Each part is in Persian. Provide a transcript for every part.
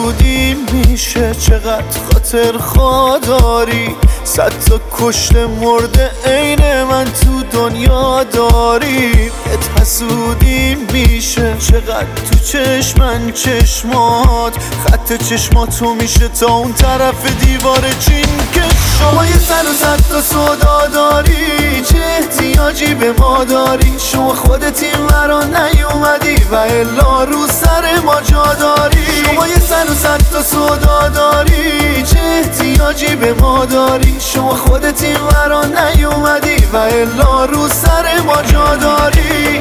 حسودی میشه چقدر خاطر خوا داری، 100 تا کشته مرده عین من تو دنیا داری. بهت حسودی میشه چقدر تو چشمن چشمات، خط چشماتو میشه تا اون طرف دیوار چین که شما یه سر و 100 تا سودا داری، چه احتیاجی به ما داری؟ شما خودت این ورا نیومدی و الا رو سر ما جا داری. شما یه سر و 100 تا سودا داری، چه احتیاجی به ما داری؟ شما خودت این ورا نیومدی و الا رو سر ما جا داری.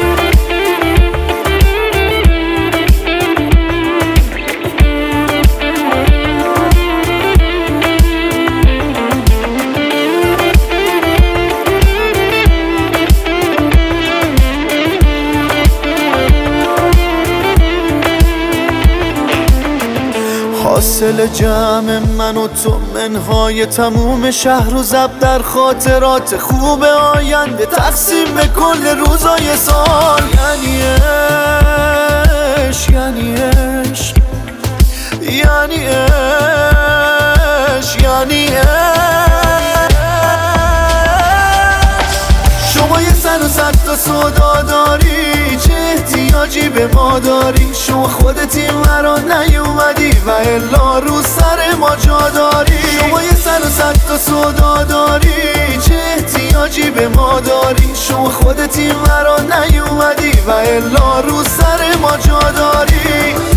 حاصل جمع من و تو منهای تموم شهر و زب در خاطرات خوب آینده، تقسیم به کل روزای سال. یعنی عشق، یعنی عشق، یعنی عشق، یعنی عشق. شما یه سر و 100 تا سودا داری، چه احتیاجی به ما داری؟ شما خودت این ورا نیومدی و الا رو سر ما جا داری. شما یه سر و 100 تا سودا داری، چه احتیاجی به ما داری؟ شما خودت این ورا نیومدی و الا رو سر ما جا داری.